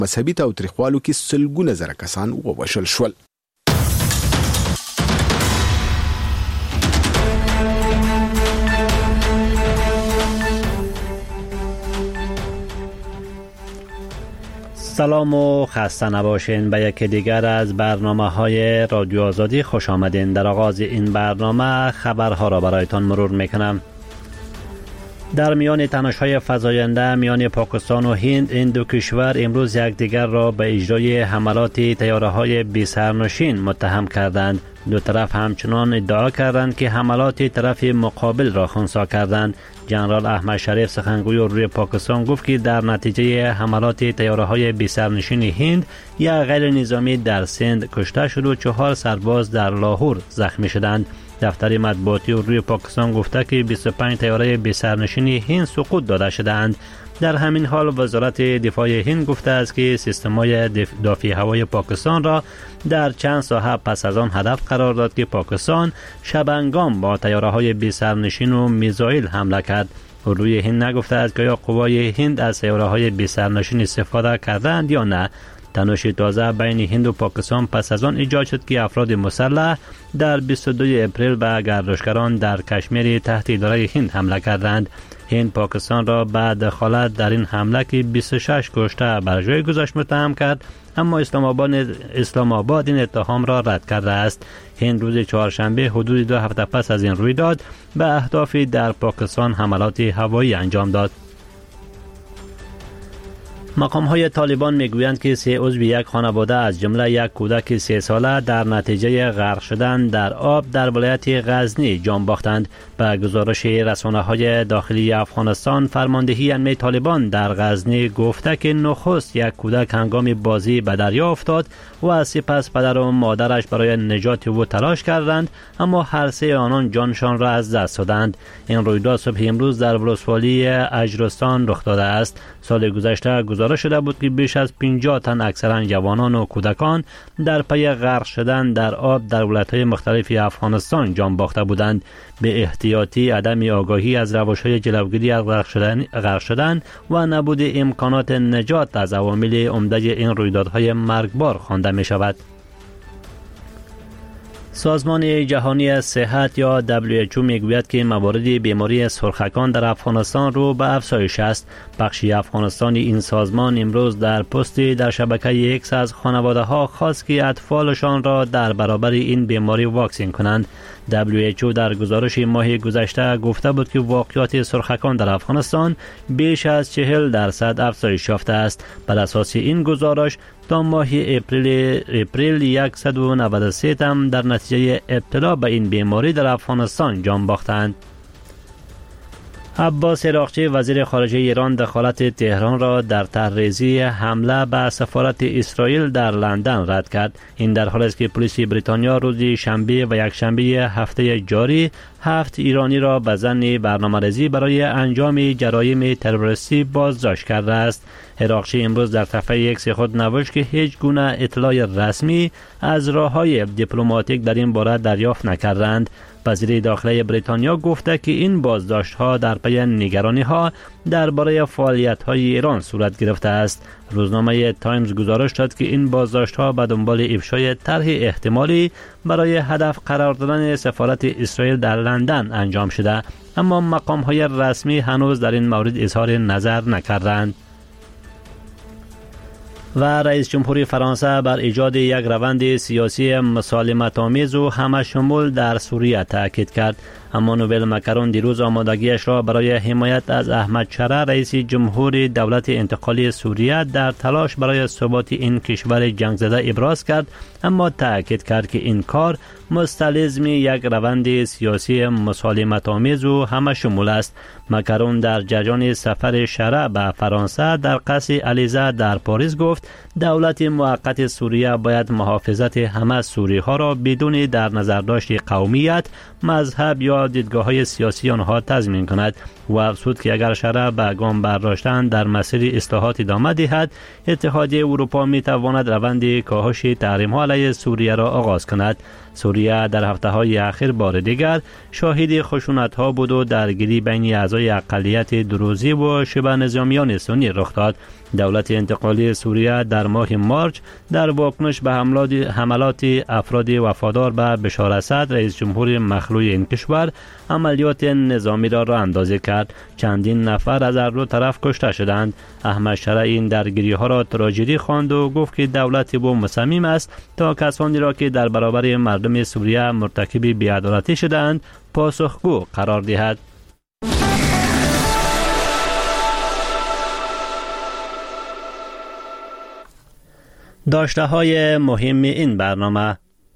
مذهبي تاوتریخوالو کې سلګونه زره کسان ووژل شول. سلام و خسته نباشین. به یکی دیگر از برنامه‌های رادیو آزادی خوش آمدین. در آغاز این برنامه خبرها را برایتان مرور میکنم. در میان تنش‌های فزاینده میان پاکستان و هند، این دو کشور امروز یکدیگر را به اجرای حملات طیاره‌های بی سرنشین متهم کردند. دو طرف همچنان ادعا کردند که حملات طرف مقابل را خنثی کردند. جنرال احمد شریف سخنگوی روی پاکستان گفت که در نتیجه حملات طیاره‌های بی سرنشین هند یک غیر نظامی در سند کشته شد و 4 سرباز در لاهور زخمی شدند. دفتر مطبوعاتی روی پاکستان گفته که 25 طیاره بی سرنشین هند سقوط داده شدند. در همین حال وزارت دفاع هند گفته است که سیستم‌های دفاعی هوایی پاکستان را در چند ساحه پس از آن هدف قرار داد که پاکستان شبانگام با طیاره‌های بی سرنشین و میزایل حمله کرد. روی هند نگفته است که یا قوای هند از طیاره‌های بی سرنشین استفاده کردند یا نه. تنش تازه بین هند و پاکستان پس از آن ایجاد شد که افراد مسلح در 22 اپریل به گردشگران در کشمیر تحت اداره هند حمله کردند. هند پاکستان را بعد دخالت در این حمله که 26 کشته بر جای گذاشت متهم کرد، اما اسلام آباد این اتهام را رد کرده است. هند روز چهارشنبه حدود 2 هفته پس از این رویداد به اهدافی در پاکستان حملات هوایی انجام داد. مقام‌های طالبان میگویند که 3 عضو یک خانواده از جمله یک کودک 3 ساله در نتیجه غرق شدن در آب در ولایت غزنی جان باختند. به گزارش رسانه‌های داخلی افغانستان، فرماندهی امنیت طالبان در غزنی گفته که نخست یک کودک هنگام بازی به دریا افتاد و سپس پدر و مادرش برای نجات او تلاش کردند، اما هر 3 آنان جانشان را از دست دادند. این رویداد صبح امروز در ولسوالی اجرستان رخ داده است. سال گذشته گزارش شده بود که بیش از 50 تن اکثرا جوانان و کودکان در پی غرق شدن در آب در ولایت‌های مختلف افغانستان جان باخته بودند. به احتیاطی عدم آگاهی از روش‌های جلوگیری از غرق شدن و نبود امکانات نجات از عوامل عمده این رویدادهای مرگبار خوانده می‌شود. سازمان جهانی صحت یا WHO میگوید که موارد بیماری سرخکان در افغانستان رو به افزایش است. بخشی افغانستانی این سازمان امروز در پستی در شبکه X از خانواده ها خواست که اطفالشان را در برابر این بیماری واکسین کنند. WHO در گزارش ماه گذشته گفته بود که واقعات سرخکان در افغانستان بیش از 40% افزایش یافته است. بر اساس این گزارش تا ماه اپریل 193 تن در نتیجه ابتلا به این بیماری در افغانستان جان باختند. عباس عراقچی وزیر خارجه ایران دخالت تهران را در طرح‌ریزی حمله به سفارت اسرائیل در لندن رد کرد. این در حالی است که پلیس بریتانیا روز شنبه و یکشنبه هفته جاری 7 ایرانی را به ظن برنامه‌ریزی برای انجام جرایم تروریستی بازداشت کرده است. عراقچی امروز در صفحه X خود نوشت که هیچ گونه اطلاع رسمی از راه‌های دیپلماتیک در این باره دریافت نکردند. وزیر داخلی بریتانیا گفته که این بازداشت‌ها در پی نگرانی‌ها درباره فعالیت‌های ایران صورت گرفته است. روزنامه تایمز گزارش داد که این بازداشت‌ها به دنبال افشای طرح احتمالی برای هدف قرار دادن سفارت اسرائیل در لندن انجام شده، اما مقام‌های رسمی هنوز در این مورد اظهار نظر نکردند. و رئیس جمهوری فرانسه بر ایجاد یک روند سیاسی مسالمت‌آمیز و همه‌شمول در سوریه تاکید کرد. امانوئل مکرون دیروز آمادگیش را برای حمایت از احمد شرع رئیس جمهور دولت انتقالی سوریه در تلاش برای ثبات این کشور جنگ زده ابراز کرد، اما تاکید کرد که این کار مستلزم یک روند سیاسی مسالمت‌آمیز و همه‌شمول است. مکرون در جریان سفر شرع به فرانسه در قصر الیزه در پاریس گفت دولت موقت سوریه باید محافظت همه سوری‌ها را بدون در نظر داشت قومیت، مذهب یا را دیدگاه‌های سیاسی آنها تضمین کند و افزود که اگر شرع به گام برداشتن در مسیر اصلاحات ادامه دهد، اتحادیه اروپا می‌تواند روند کاهش تحریم‌ها علیه سوریه را آغاز کند. سوریه در هفته‌های اخیر بار دیگر شاهد خشونت‌ها بود و درگیری بین اعضای اقلیت دروزی و شبه نظامیان سنی رخ داد. دولت انتقالی سوریه در ماه مارچ در واکنش به حملات افراد وفادار به بشار اسد رئیس جمهور مخلوع این کشور عملیات نظامی را اندازی کرد. چندین نفر از هر دو طرف کشته شدند. احمد شرع این درگیری ها را تراژدی خواند و گفت که دولت او مصمم است تا کسانی را که در برابر مردم سوریه مرتکب بی‌عدالتی شدند پاسخگو قرار دهد. داشته های مهم این برنامه: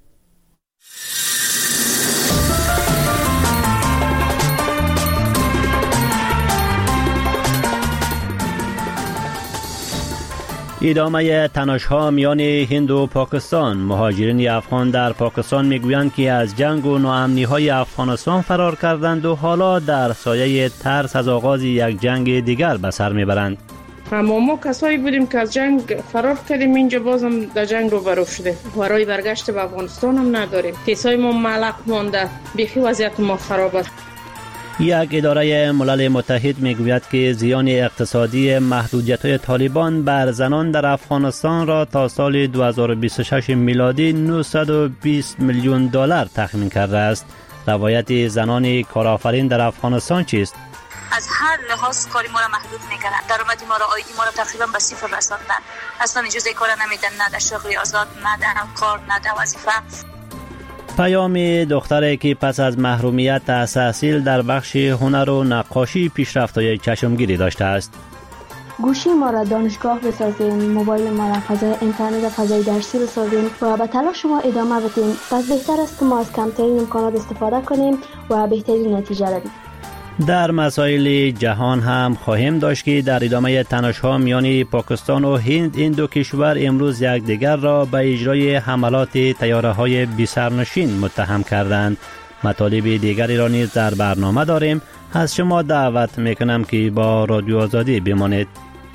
ادامه تنش‌ها میان هند و پاکستان. مهاجرین افغان در پاکستان میگویند که از جنگ و ناامنی‌های افغانستان فرار کردند و حالا در سایه ترس از آغاز یک جنگ دیگر به سر میبرند. ما کسایی بودیم که از جنگ فرار کردیم، اینجا بازم در جنگ روبرو شده. برای برگشت به افغانستان هم نداریم. کسای ما معلق مانده. بیخی وضعیت ما خراب است. یک اداره ملل متحد میگوید که زیان اقتصادی محدودیت‌های طالبان بر زنان در افغانستان را تا سال 2026 میلادی 920 میلیون دلار تخمین کرده است. روایت زنان کارآفرین در افغانستان چیست؟ از هر لحاظ کاری ما را محدود میکنن. درآمد ما را، آیدی ما را تقریبا به صفر رساندن. اصلا اجازه کار نمیدن، نه در شغل آزاد، نه در کار، نه در وظیفه. پیام دختری که پس از محرومیت از تحصیل در بخش هنر و نقاشی پیشرفت‌های چشمگیری داشته است. گوشی ما را دانشگاه بسازیم، موبایل ما را فضای اینترنت و فضای درسی بسازیم و به تلاش ما ادامه بدیم. پس بهتر است که ما از کمترین امکانات استفاده کنیم و بهترین نتیجه رویم. در مسائل جهان هم خواهیم داشت که در ادامه تنش‌ها میان پاکستان و هند، این دو کشور امروز یکدیگر را به اجرای حملات طیاره‌های بی‌سرنشین متهم کردند. مطالب دیگری را نیز در برنامه داریم. از شما دعوت میکنم که با رادیو آزادی بمانید.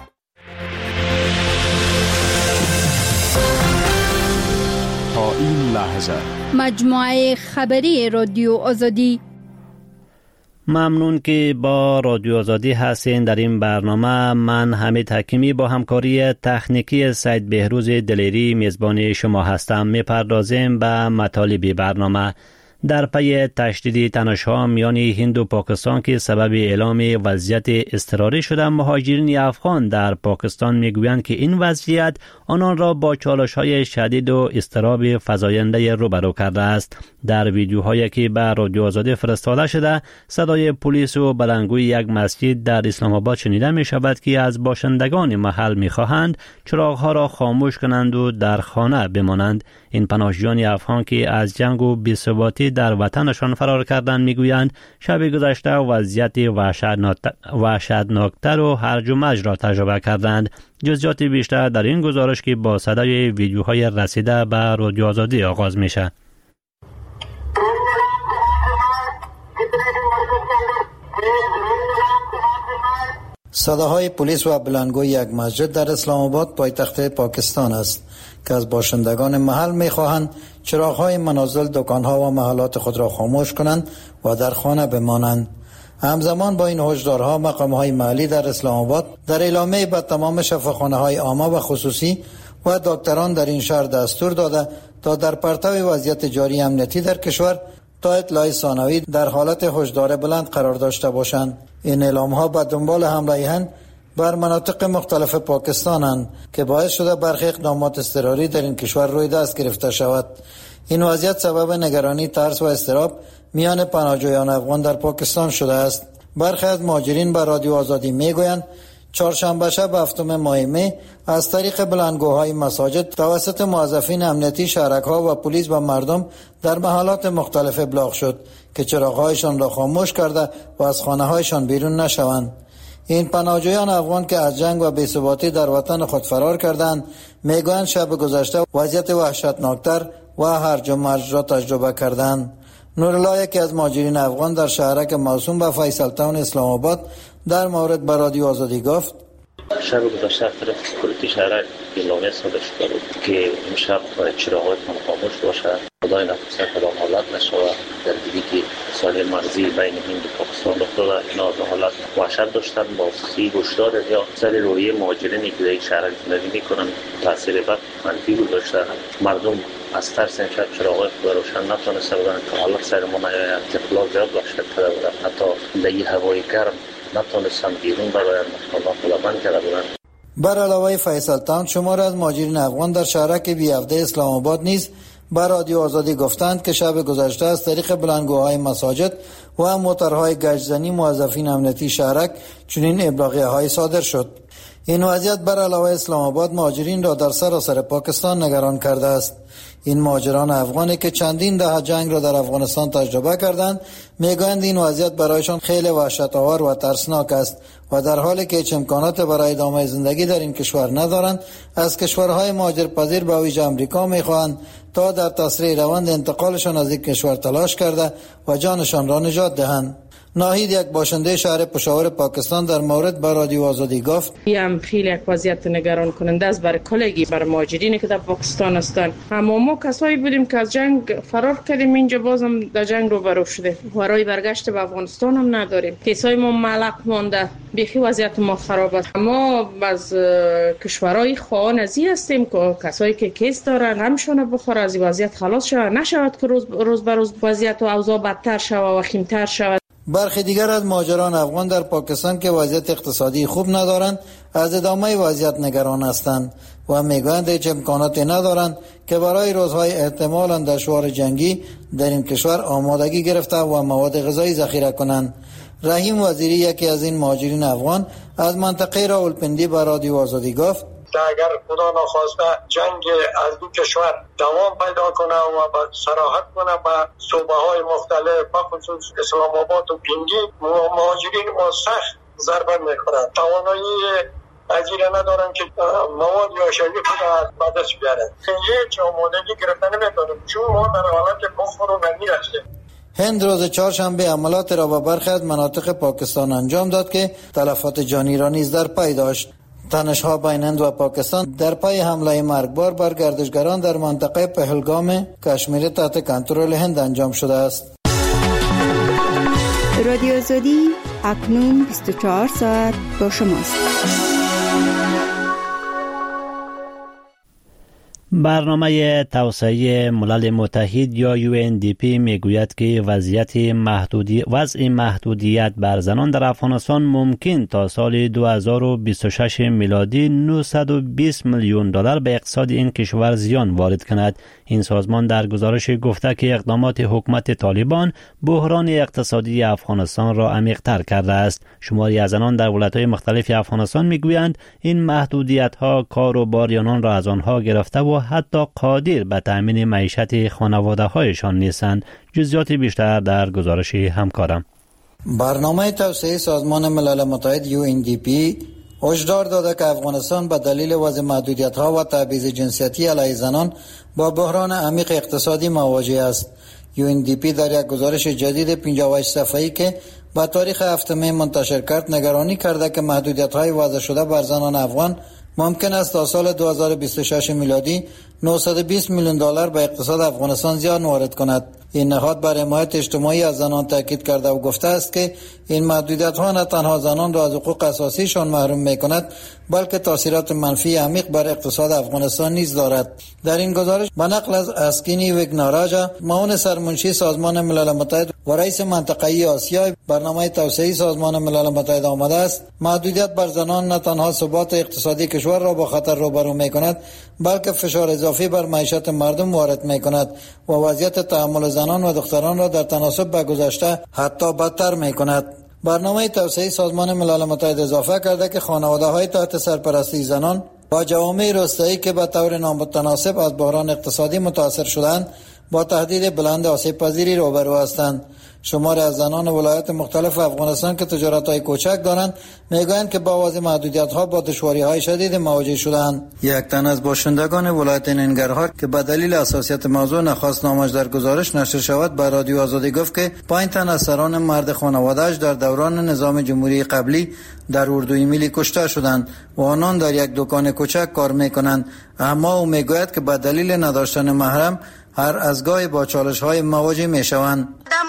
تا این لحظه مجموعه خبری رادیو آزادی. ممنون که با رادیو آزادی هستین. در این برنامه من حمید حکیمی با همکاری تکنیکی سید بهروز دلیری میزبان شما هستم. میپردازیم به مطالب برنامه. در پی تشدید تنش‌ها میان هند و پاکستان که سبب اعلام وضعیت اضطراری شده، مهاجرین افغان در پاکستان میگویند که این وضعیت آنان را با چالش‌های شدید و اضطراب فزاینده روبرو کرده است. در ویدیوهایی که به رادیو آزادی فرستاده شده، صدای پلیس و بلندگوی یک مسجد در اسلام آباد شنیده می شود که از باشندگان محل می خواهند چراغ‌ها را خاموش کنند و در خانه بمانند. این پناهجویان افغان که از جنگ و بی‌ثباتی در وطنشان فرار کردند میگویند شب گذشته وضعیت وحشتناکتر و هرج و مرج را تجربه کردند. جزئیات بیشتر در این گزارش که با صدای ویدیوهای رسیده به رادیو آزادی آغاز میشه. صداهای پلیس و بلندگوی یک مسجد در اسلام آباد پایتخت پاکستان است که از باشندگان محل می‌خواهند چراغ‌های منازل، دکان‌ها و محلات خود را خاموش کنند و در خانه بمانند. همزمان با این هشدارها، مقام‌های محلی در اسلام آباد در اعلامیه به تمام شفاخانه‌های عامه و خصوصی و دکتران در این شهر دستور داده تا در پرتو وضعیت جاری امنیتی در کشور تا اطلاع ثانوی در حالت هشدار بلند قرار داشته باشند. این اعلام‌ها به دنبال حمله هند بر مناطق مختلف پاکستانند که باعث شده برخی اقدامات اضطراری در این کشور روی دست گرفته شود. این وضعیت سبب نگرانی، ترس و اضطراب میان پناهجویان افغان در پاکستان شده است. برخی از مهاجرین به رادیو آزادی میگویند چهارشنبه شب 7 ماه می از طریق بلندگوهای مساجد توسط موظفین امنیتی، شهرک‌ها و پلیس و مردم در محلات مختلف ابلاغ شد که چراغ‌هایشان را خاموش کرده و از خانه‌هایشان بیرون نشوند. این پناهجویان افغان که از جنگ و بی‌ثباتی در وطن خود فرار کردند میگویند شب گذشته وضعیت وحشتناکتر و هرج و مرج را تجربه کردند. نورالله یکی از مهاجرین افغان در شهرک موسوم به فیصل تاون اسلام آباد در مورد به رادیو آزادی گفت: شب گذشته طرف کلیتی شهرک اعلامیه صادر شده بود که امشب چراغ‌هایتان خاموش باشه، خدای نخواسته کدام حالت نشود. در دیگه که سال مرزی بین هند و پاکستان افتاده، اینا از حالت وحشت داشتن با سی هشدار یا سر روی مهاجرینی که در شهرک زندگی میکنن تاثیر بد منفی گذاشته. مردم از ترس امشب چراغ‌های خود روشن نتونسته بودن که حالت سر ما نیاید، اختلاف زیاد وحشت کرده بودن، حتی در هوای گرم نتونستن بیرون براین، خدا بند کرده بودن. بر علاوه فیصل تاون شمار از مهاجرین افغان در شهرک بی‌عفده اسلام آباد نیز بر رادیو آزادی گفتند که شب گذشته از طریق بلندگوهای مساجد و موترهای گشت‌زنی موظفین امنیتی شهرک چنین ابلاغیه‌های صادر شد. این وضعیت بر علاوه اسلام آباد مهاجرین را در سراسر پاکستان نگران کرده است. این مهاجران افغانی که چندین دهه جنگ را در افغانستان تجربه کردند میگویند این وضعیت برایشان خیلی وحشت‌آور و ترسناک است و در حالی که هیچ امکانات برای ادامه زندگی در این کشور ندارند، از کشورهای مهاجرپذیر به ویژه امریکا میخواهند تا در تسریع روند انتقالشان از این کشور تلاش کرده و جانشان را نجات دهند. ناهید یک باشنده شهر پشاور پاکستان در مورد به رادیو آزادی گفت: هم خیلی یک وضعیت نگران کننده است برای کلگی، برای مهاجرینی که در پاکستان هستند. اما ما کسایی بودیم که از جنگ فرار کردیم، اینجا بازم در جنگ روبرو شده، برای برگشت به افغانستان هم نداریم. کسای ما معلق مانده، بیخی وضعیت ما خراب است. ما از کشورهای خواهان ازی هستیم که کسایی که کیس دارن همشون بخوره از وضعیت خلاص شود، نشود که روز به روز وضعیت و اوضاع بدتر شود و وخیم‌تر شود. برخی دیگر از مهاجران افغان در پاکستان که وضعیت اقتصادی خوب ندارند از ادامه وضعیت نگران هستند و میگویند هیچ امکاناتی ندارند که برای روزهای احتمالاً دشوار جنگی در این کشور آمادگی گرفته و مواد غذایی ذخیره کنند. رحیم وزیری یکی از این مهاجرین افغان از منطقه راولپندی به رادیو آزادی گفت: اگر خدا نخواسته جنگ از دو کشور دوام پیدا کنه و سراحت کنه به صوبه های مختلف، بخصوص اسلام آباد و پنگی، مهاجرین ما سخت ضربه میخورند. توانایی پذیره ندارن که مواد یا شیء خود از بدست بیارن. هیچ آمادگی گرفته نمیتونیم چون ما در حالت بخور و نمی هستیم. هند روز چهارشنبه حملات را به برخی از مناطق پاکستان انجام داد که تلفات جانی را نیز در پی داشت. تنش‌ها بین هند و پاکستان در پی حمله مرگبار بر گردشگران در منطقه پهلگام کشمیر تحت کنترل هند انجام شده است. رادیو آزادی اکنون 24 ساعت با شماست. برنامه توسعه ملل متحد یا UNDP میگوید که وضع محدودیت بر زنان در افغانستان ممکن تا سال 2026 میلادی 920 میلیون دلار به اقتصاد این کشور زیان وارد کند. این سازمان در گزارش گفته که اقدامات حکومت طالبان بحران اقتصادی افغانستان را عمیق‌تر کرده است. شماری از زنان در ولایت‌های مختلف افغانستان میگویند این محدودیت‌ها کار و بار آنان را از آنها گرفته و حتی قادر به تأمین معیشت خانواده‌هایشان نیستند. جزئیات بیشتر در گزارش همکارم. برنامه توسعه سازمان ملل متحد UNDP هشدار داده که افغانستان به دلیل وضع محدودیت‌ها و تبعیض جنسیتی علیه زنان با بحران عمیق اقتصادی مواجه است. UNDP در یک گزارش جدید 58 صفحه‌ای که با تاریخ 7 می منتشر کرد نگرانی کرده که محدودیت‌های وضع شده بر زنان افغان ممکن است تا سال 2026 میلادی 920 میلیون دلار به اقتصاد افغانستان زیان وارد کند. این نهاد بر حمایت اجتماعی از زنان تاکید کرده و گفته است که این محدودیت‌ها نه تنها زنان را از حقوق اساسیشان محروم می‌کند بلکه تاثیرات منفی عمیق بر اقتصاد افغانستان نیز دارد. در این گزارش به نقل از اسکینی وگناراجا، معاون سرمنشی سازمان ملل متحد و رئیس منطقه‌ای آسیا برنامه توسعه سازمان ملل متحد آمده است محدودیت بر زنان نه تنها ثبات اقتصادی کشور را با خطر روبرو می‌کند بلکه فشار اضافی بر معیشت مردم وارد می‌کند و وضعیت تحمل زنان و دختران را در تناسب با گذشته حتی بدتر می‌کند. برنامه توسعه سازمان ملل متحد اضافه کرده که خانواده‌های تحت سرپرستی زنان و جوامع روستایی که به طور نامتناسب از بحران اقتصادی متاثر شدند با تهدید بلند آسیب پذیری روبرو هستند. شماری از زنان ولایات مختلف افغانستان که تجارت‌های کوچک دارند میگویند که با وجود محدودیت‌ها با دشواری‌های شدید مواجه شدند. یک تن از باشندگان ولایت ننگرهار که به دلیل حساسیت موضوع نخواست نامش در گزارش نشر شود به رادیو آزادی گفت که 5 تن از سران مرد خانواده‌اش در دوران نظام جمهوری قبلی در اردوی ملی کشته شدند و آنان در یک دکان کوچک کار می‌کنند، اما او میگوید که به دلیل نداشتن محرم هر از گاهی با چالش‌های مواجه می‌شوند.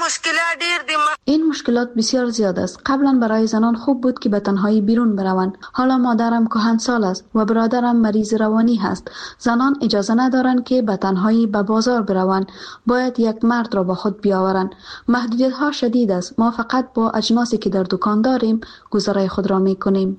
این مشکلات بسیار زیاد است. قبلا برای زنان خوب بود که به تنهایی بیرون بروند. حالا مادرم کهنسال است و برادرم مریض روانی هست. زنان اجازه ندارند که به تنهایی به بازار بروند. باید یک مرد را با خود بیاورند. محدودیت‌ها شدید است. ما فقط با اجناسی که در دکان داریم گذرای خود را می‌کنیم.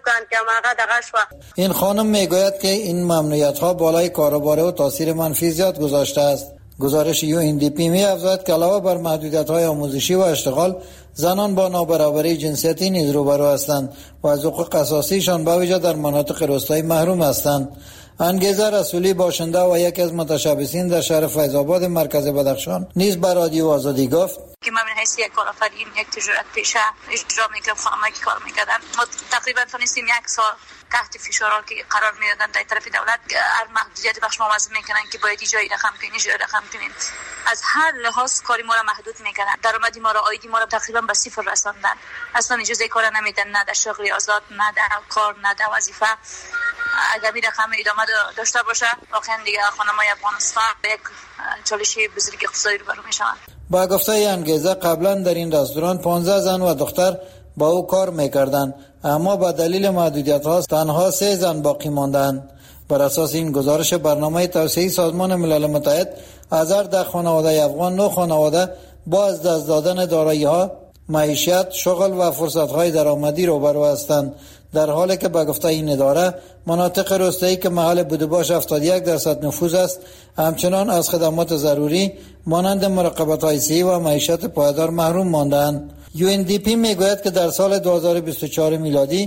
این خانم میگوید که این ممنوعیت‌ها بالای کاروبار و تاثیر منفی زیاد گذاشته است. گزارش UNDP می‌افزاید که علاوه بر محدودیت‌های آموزشی و اشتغال، زنان با نابرابری جنسیتی نیز روبرو هستند و از حقوق اساسیشان به ویژه در مناطق روستایی محروم هستند. انگیزه رسولی باشنده و یکی از متشبثین در شهر فیض‌آباد مرکز بدخشان نیز به رادیو آزادی گفت که من من حیث یک کارآفرین، یک تجارت پیشه اجرا میکنم، خانمایی که کار میکردن. ما تقریبا تونستیم 1 سال تحت فشار که قرار میدادن در طرف دولت، هر محدودیت بخش ما وضع میکنن که باید ایجای رقم کنین، ایجای رقم کنین. از هر لحاظ کاری ما را محدود میکنن. درآمدی ما را، عایدی ما را تقریبا به صفر رساندن. اصلا اجازه کار نمیدن، نه در شغل آزاد، نه در کار، نه در وظیفه. اگر این رقم ادامه داشته باشه واقعا دیگه خانم‌های افغانستان به یک چالش بزرگ اقتصادی روبرو میشن. با گفته انگیزه قبلا در این رستوران 15 زن و دختر با او کار میکردند، اما با دلیل محدودیت‌ها تنها 3 زن باقی ماندند. بر اساس این گزارش برنامه توسعه سازمان ملل متحد، از هر 10 خانواده افغان 9 خانواده با از دست دادن دارایی‌ها، معیشت، شغل و فرصت‌های درآمدی روبرو هستند، در حالی که به گفته این اداره مناطق روستایی که محل بودباش 71% نفوذ است همچنان از خدمات ضروری مانند مراقبت‌های صحی و معیشت پایدار محروم مانده‌اند. UNDP میگوید که در سال 2024 میلادی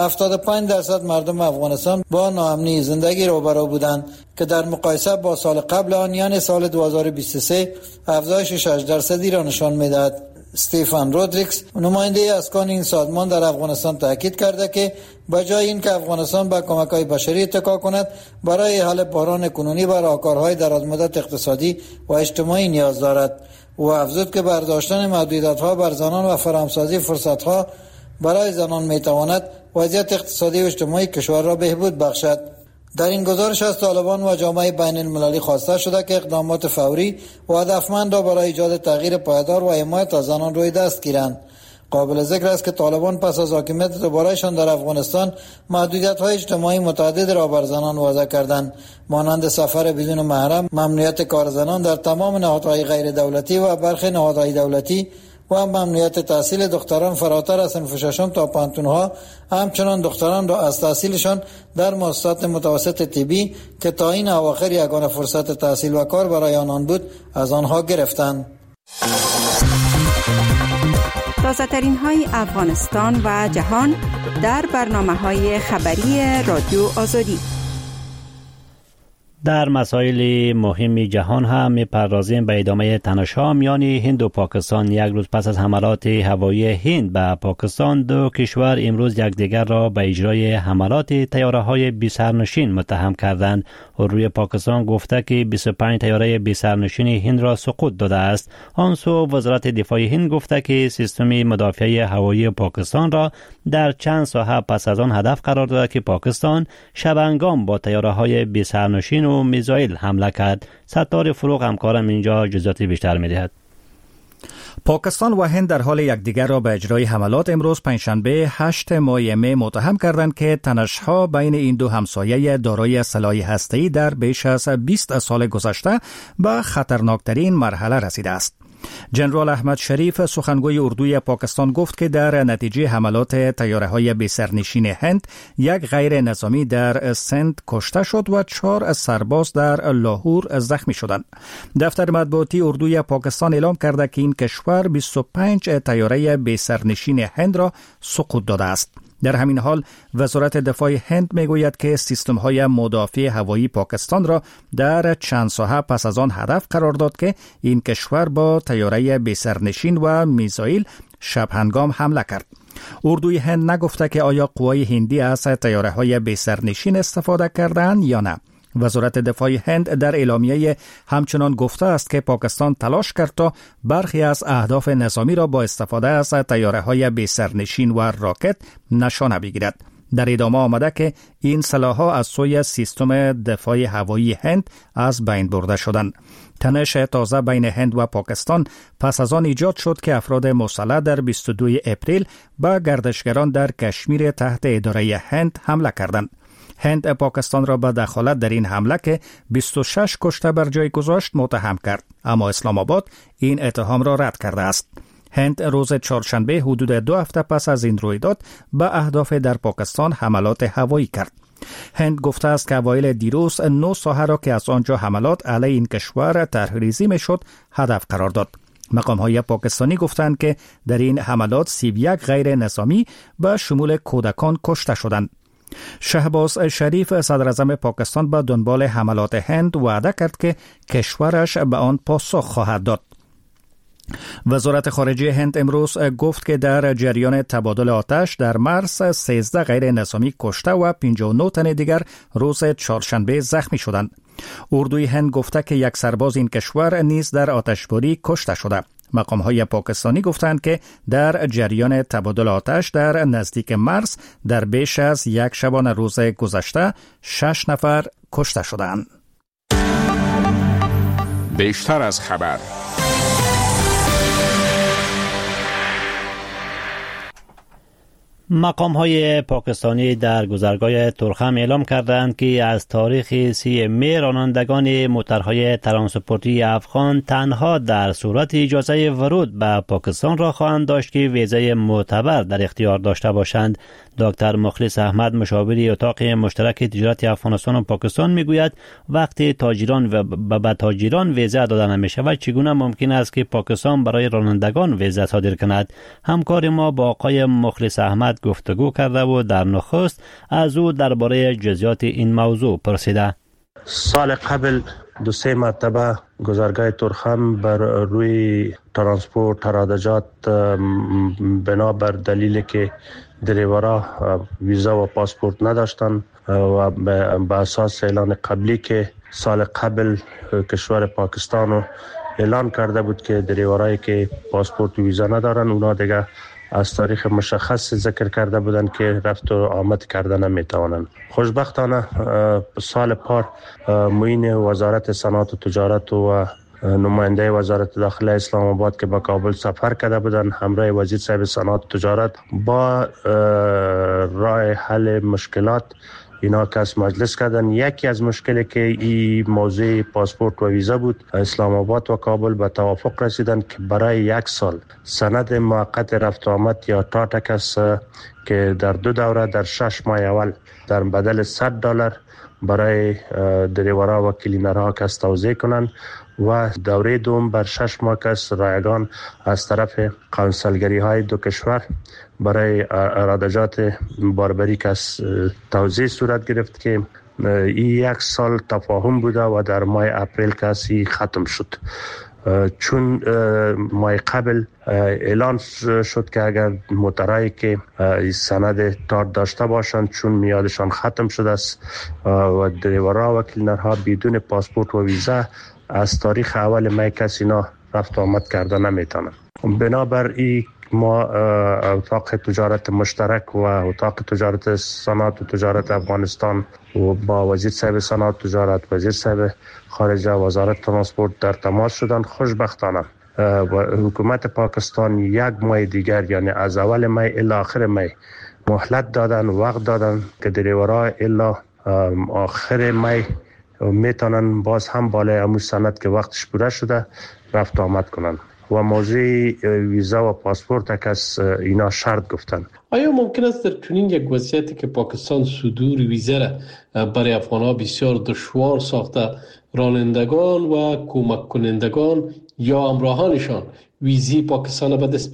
75% مردم افغانستان با ناامنی زندگی روبرو بودند که در مقایسه با سال قبل آن یعنی سال 2023 افزایش 6% را نشان می‌دهد. استیفن رودریکس نماینده اسکان این سازمان در افغانستان تاکید کرده که بجای این که افغانستان به کمک‌های بشری اتکا کند، برای حل بحران کنونی و راهکارهای درازمدت اقتصادی و اجتماعی نیاز دارد. او افزود که برداشتن محدودیت‌ها بر زنان و فراهمسازی فرصت‌ها برای زنان می‌تواند وضعیت اقتصادی و اجتماعی کشور را بهبود بخشد. در این گزارش از طالبان و جامعه بین المللی خواسته شده که اقدامات فوری و هدفمند را برای ایجاد تغییر پایدار و حمایت از زنان روی دست گیرند. قابل ذکر است که طالبان پس از حاکمیت دوبارهشان در افغانستان محدودیت‌های اجتماعی متعدد را بر زنان وضع کردند، مانند سفر بدون محرم، ممنوعیت کار زنان در تمام نهادهای غیر دولتی و برخی نهادهای دولتی و ممنوعیت تحصیل دختران فراتر از صنف ششم تا پانتونها، همچنان دختران را از تحصیلشان در مؤسسات متوسط طبی که تا این اواخر یگانه فرصت تحصیل و کار برای آنان بود از آنها گرفتند. تازه‌ترین های افغانستان و جهان در برنامه‌های خبری رادیو آزادی. در مسائل مهم جهان هم می‌پردازیم به ادامه تنش‌ها میان هند و پاکستان. یک روز پس از حملات هوایی هند به پاکستان، دو کشور امروز یکدیگر را به اجرای حملات طیاره‌های بی‌سرنشین متهم کردند. روی پاکستان گفته که 25 طیاره بی‌سرنشین هند را سقوط داده است. آن سو وزارت دفاع هند گفته که سیستم مدافعه هوایی پاکستان را در چند ساحه پس از آن هدف قرار داده که پاکستان شبانگام با طیاره‌های بی‌سرنشین و میزایل حمله کرد. ستار فروغ همکارم اینجا جزئیات بیشتر می‌دهد. پاکستان و هند در حال یکدیگر را به اجرای حملات امروز پنجشنبه 8 ماه می متهم کردند که تنش‌ها بین این دو همسایه دارای سلاح هسته‌ای در بیش از 20 سال گذشته به خطرناکترین مرحله رسیده است. جنرال احمد شریف سخنگوی اردوی پاکستان گفت که در نتیجه حملات طیاره‌های بی‌سرنشین هند یک غیر نظامی در سند کشته شد و 4 سرباز در لاهور زخمی شدند. دفتر مطبوعاتی اردوی پاکستان اعلام کرده که این کشور 25 طیاره بی‌سرنشین هند را سقوط داده است. در همین حال وزارت دفاع هند میگوید که سیستم های مدافع هوایی پاکستان را در چند ساحه پس از آن هدف قرار داد که این کشور با طیاره بی‌سرنشین و میزایل شب هنگام حمله کرد. اردوی هند نگفته که آیا قوای هندی از طیاره های بی‌سرنشین استفاده کردند یا نه. وزارت دفاع هند در اعلامیه همچنان گفته است که پاکستان تلاش کرد تا برخی از اهداف نظامی را با استفاده از طیاره‌های بی‌سرنشین و راکت نشانه بگیرد. در ادامه آمده که این سلاح‌ها از سوی سیستم دفاع هوایی هند از بین برده شدند. تنش تازه بین هند و پاکستان پس از آن ایجاد شد که افراد مسلح در 22 اپریل به گردشگران در کشمیر تحت اداره هند حمله کردند. هند پاکستان را به دخالت در این حمله که 26 کشته بر جای گذاشت متهم کرد، اما اسلام آباد این اتهام را رد کرده است. هند روز چهارشنبه حدود 2 هفته پس از این رویداد به اهداف در پاکستان حملات هوایی کرد. هند گفته است که اوایل دیروز 9 ساحه را که از آنجا حملات علیه این کشور طرحریزی میشد هدف قرار داد. مقام‌های پاکستانی گفتند که در این حملات 31 غیر نظامی به شمول کودکان کشته شدند. شهباز شریف صدر اعظم پاکستان به دنبال حملات هند وعده کرد که کشورش به آن پاسخ خواهد داد. وزارت خارجه هند امروز گفت که در جریان تبادل آتش در مرز 13 غیر نظامی کشته و 59 تن دیگر روز چهارشنبه زخمی شدند. اردوی هند گفته که یک سرباز این کشور نیز در آتشباری کشته شده. مقام‌های پاکستانی گفتند که در جریان تبادل آتش در نزدیک مرز در بیش از یک شبانه روز گذشته 6 نفر کشته شدند. بیشتر از خبر. مقام‌های پاکستانی در گذرگاه ترخم اعلام کردند که از تاریخ 30 می رانندگان موترهای ترانسپورتی افغان تنها در صورت اجازه ورود به پاکستان را خواهند داشت که ویزای معتبر در اختیار داشته باشند. دکتر مخلص احمد مشاور اتاق مشترک تجارت افغانستان و پاکستان میگوید وقتی تاجران و به تاجران ویزا داده نمیشه و چگونه ممکن است که پاکستان برای رانندگان ویزا صادر کند. همکار ما با آقای مخلص احمد گفتگو کرده و در نخست از او درباره جزئیات این موضوع پرسیده. سال قبل 2-3 مرتبه گذرگاه ترخم بر روی ترانسپورت ترادجات بنابر دلیلی که دریورا ویزا و پاسپورت نداشتن و به اساس اعلان قبلی که سال قبل کشور پاکستان اعلان کرده بود که دریورایی که پاسپورت و ویزا ندارن اونا دیگه از تاریخ مشخص ذکر کرده بودن که رفت و آمد کردن نمیتوانند. خوشبختانه سال پار معین وزارت صنعت و تجارت و نماینده وزارت داخله اسلام آباد که به کابل سفر کرده بودن همراه وزیر صاحب صنعت و تجارت با راه حل مشکلات اینا کس مجلس کردن. یکی از مشکلی که این موضوع پاسپورت و ویزا بود، اسلام آباد و کابل به توافق رسیدن که برای 1 سال سند موقت رفت و آمد یا تاتکس که در 2 دوره در 6 ماه اول در بدل $100 برای دریورا و کلینرها کس توزیع کنند و دوره دوم بر 6 ماه کس رایگان از طرف قونسلگری های دو کشور برای ارادجات باربری کس توزیع صورت گرفت که این 1 سال تفاهم بوده و در ماه اپریل کسی ختم شد. چون ماه قبل اعلان شد که اگر موترایی که سند تار داشته باشند چون میادشان ختم شده است و دریورها و کلینرها بدون پاسپورت و ویزا از تاریخ اول می کسی اینا رفت و آمد کرده نمیتونن. بنابراین ما اتاق تجارت مشترک و اتاق تجارت صنعت و تجارت افغانستان و با وزیر صاحب صنعت و تجارت، وزیر صاحب خارجه، وزارت ترانسپورت در تماس شدن. خوشبختانه و حکومت پاکستان 1 ماه دیگر یعنی از اول می الی آخر می مهلت دادن، وقت دادن که دریورها الی آخر می میتونن باز هم بالای همون سند که وقتش پوره شده رفت آمد کنن. و موضوع ویزا و پاسپورت کس اینا شرط گفتن. آیا ممکن است در چنین یک وضعیتی که پاکستان صدور ویزا را برای افغان‌ها بسیار دشوار ساخته، رانندگان و کمک کنندگان یا همراهانشان ویزی پاکستان به دست بیاره؟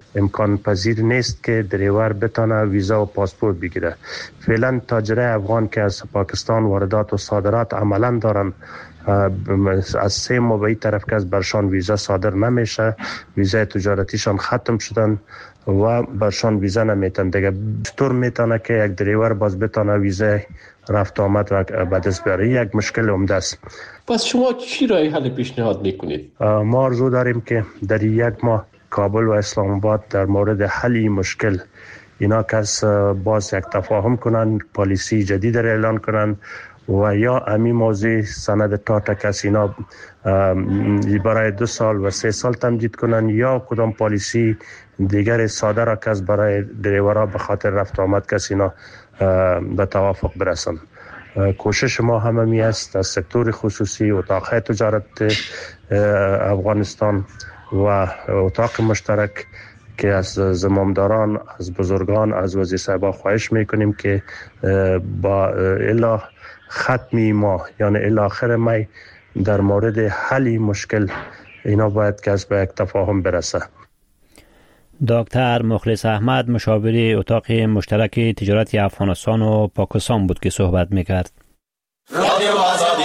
امکان پذیر نیست که دریور بتانه ویزا و پاسپورت بگیره. فعلا تاجرای افغان که از پاکستان واردات و صادرات عملا دارن، از 3 ماه به این طرف که از برشان ویزا صادر نمیشه، ویزای تجارتیشان ختم شدن و برشان ویزا نمیتن. دیگه چطور میتونه که یک دریور باز بتانه ویزا رفت آمد و به دست بیاره؟ یک مشکل عمده است. پس شما چی راه حل پیشنهاد میکنید؟ ما آرزو داریم که در 1 ماه کابل و اسلام آباد در مورد حل این مشکل اینا کس باز یک تفاهم کنن، پالیسی جدید را اعلان کنن و یا امی موضوع سند تاتا کس اینا برای 2 سال و 3 سال تمدید کنن، یا کدام پالیسی دیگر ساده را کس برای دریورها به خاطر رفت آمد کس اینا به توافق برسن. کوشش ما هممی است از سکتور خصوصی، اتاقهای تجارت افغانستان و اتاق مشترک که از زمامداران، از بزرگان، از وزیر صاحبا خواهش میکنیم که با الا ختمی ما یعنی الا آخر می در مورد حل مشکل اینا باید که از به یک تفاهم برسه. دکتر مخلص احمد مشاور اتاق مشترک تجارت افغانستان و پاکستان بود که صحبت میکرد. رادیو آزادی.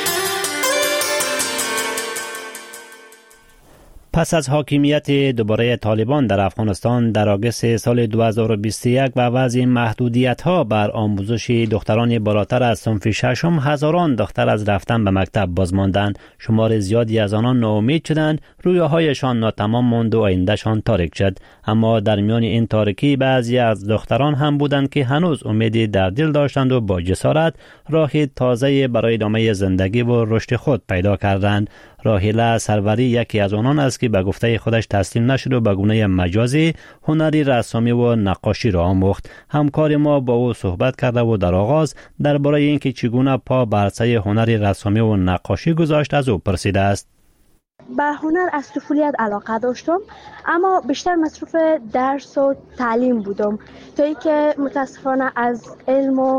پس از حاکمیت دوباره طالبان در افغانستان در آگوست سال 2021 و وضع محدودیت‌ها بر آموزش دختران بالاتر از صنف ششم، هزاران دختر از رفتن به مکتب باز ماندند. شمار زیادی از آنان ناامید شدند، رویاهایشان ناتمام ماند و آیندهشان تاریک شد. اما در میان این تاریکی بعضی از دختران هم بودند که هنوز امیدی در دل داشتند و با جسارت راه تازه برای ادامه زندگی و رشد خود پیدا کردند. راهیله سروری یکی از آنان است که به گفته خودش تسلیم نشد و به گونه مجازی هنری رسامی و نقاشی را آموخت. همکار ما با او صحبت کرده و در آغاز درباره اینکه چگونه پا بر سر هنری رسامی و نقاشی گذاشت از او پرسیده است. به هنر از طفولیت علاقه داشتم، اما بیشتر مصروف درس و تعلیم بودم تا اینکه متاسفانه از علم و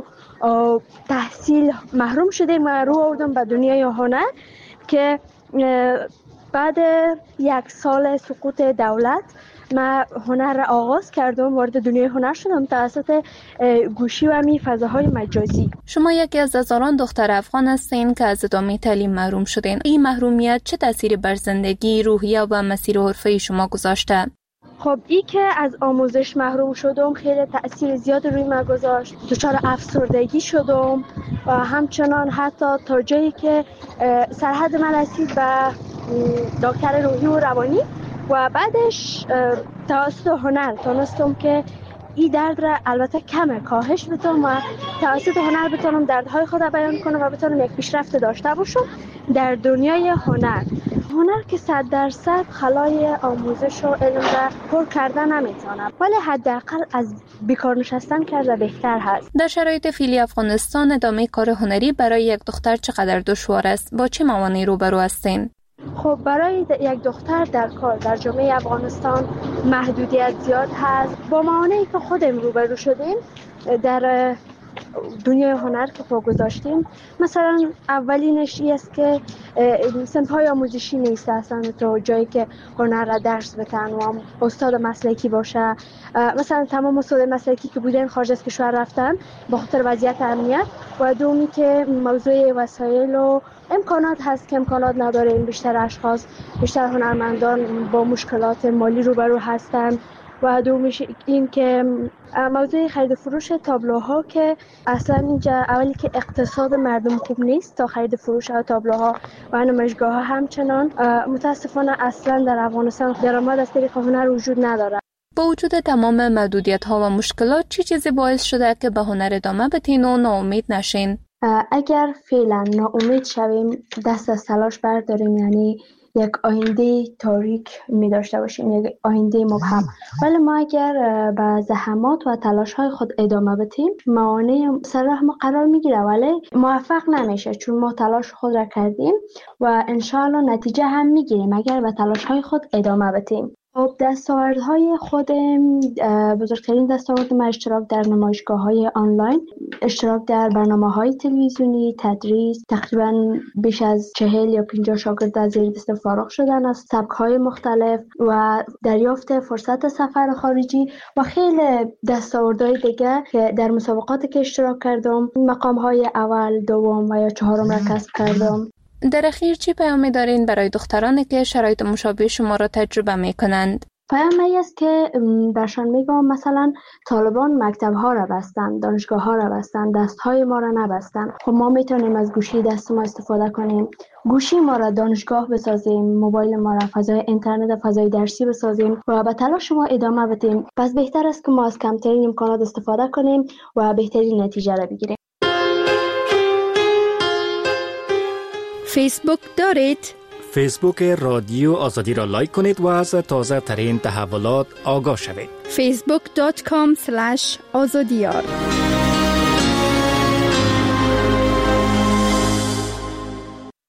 تحصیل محروم شدم و رو آوردم به دنیای هنر که بعد 1 سال سقوط دولت من هنر را آغاز کردم، وارد دنیای هنر شدم توسط گوشی و فضاهای مجازی. شما یکی از هزاران دختر افغان هستین که از ادامه تعلیم محروم شدین. این محرومیت چه تأثیری بر زندگی، روحیه و مسیر حرفه شما گذاشته؟ خب این که از آموزش محروم شدم خیلی تأثیر زیاد روی من گذاشت. دچار افسردگی شدم و همچنان حتی تا جایی که سرحد من رسید به دکتر روحی و روانی و بعدش توسط هنر تونستم که این درد را البته کمه کاهش بدم و توسط هنر بتونم دردهای خود را بیان کنم و بتونم یک پیشرفت داشته باشم در دنیای هنر. هنر که 100% خلای آموزش و علم را پر کرده نمیتونه، ولی حداقل از بیکار نشستن کرده بهتر هست. در شرایط فعلی افغانستان ادامه کار هنری برای یک دختر چقدر دشوار است؟ با چه موانعی روبرو هستین؟ خب برای یک دختر در کار در جامعه افغانستان محدودیت زیاد هست. با موانعی که خودم روبرو شدیم در دنیای هنر که پا گذاشتیم، مثلا اولینش این است که صنف‌های آموزشی نیست اصلا تو جایی که هنر را درس بدن و استاد مسلکی باشه. مثلا تمام استاد مسلکی که بودن خارج از کشور رفتن به خاطر وضعیت امنیت و دومی که موضوع وسایل و امکانات هست که امکانات نداریم. بیشتر اشخاص، بیشتر هنرمندان با مشکلات مالی روبرو هستند و دومیش این که موضوع خرید فروش تابلوها که اصلا اینجا اولی که اقتصاد مردم خوب نیست تا خرید فروش تابلوها و نمایشگاه ها همچنان متاسفانه اصلا در افغانستان درآمد از طریق هنر وجود نداره. با وجود تمام محدودیت ها و مشکلات چه چیزی باعث شده که به هنر ادامه بدین و ناامید نشین؟ اگر فعلا ناامید شویم دست از تلاش برداریم، یعنی یک آینده تاریک می داشته باشیم، یک آینده مبهم. ولی ما اگر به زحمات و تلاش های خود ادامه بدیم موانع سر راه ما قرار می گیره ولی موفق نمیشه، چون ما تلاش خود را کردیم و انشاءالله نتیجه هم می گیریم اگر به تلاش های خود ادامه بدیم. خب دستاوردهای خود بزرگترین دستاورد ما اشتراک در نمایشگاه‌های آنلاین، اشتراک در برنامه‌های تلویزیونی، تدریس. تقریباً بیش از 40 یا 50 شاگرد از زیر دست فارغ شدن از سبک‌های مختلف و دریافت فرصت سفر خارجی و خیلی دستاوردهای دیگه که در مسابقاتی که اشتراک کردم مقام‌های اول، دوم و یا چهارم را کسب کردم. در اخیر چی پیامی دارین برای دخترانی که شرایط مشابه شما را تجربه میکنند؟ پیامی است که برشان میگم مثلا طالبان مکتب‌ها را بستن، دانشگاه‌ها را بستن، دست‌های ما را نبستن. خب ما میتونیم از گوشی دست ما استفاده کنیم، گوشی ما را دانشگاه بسازیم، موبایل ما را فضای اینترنت فضای درسی بسازیم و به تلاش ما ادامه بدیم. پس بهتر است که ما از کمترین امکانات استفاده کنیم و بهترین نتیجه را بگیریم. فیسبوک دارید؟ فیسبوک رادیو آزادی را لایک کنید و از تازه ترین تحولات آگاه شوید. facebook.com/azadiyar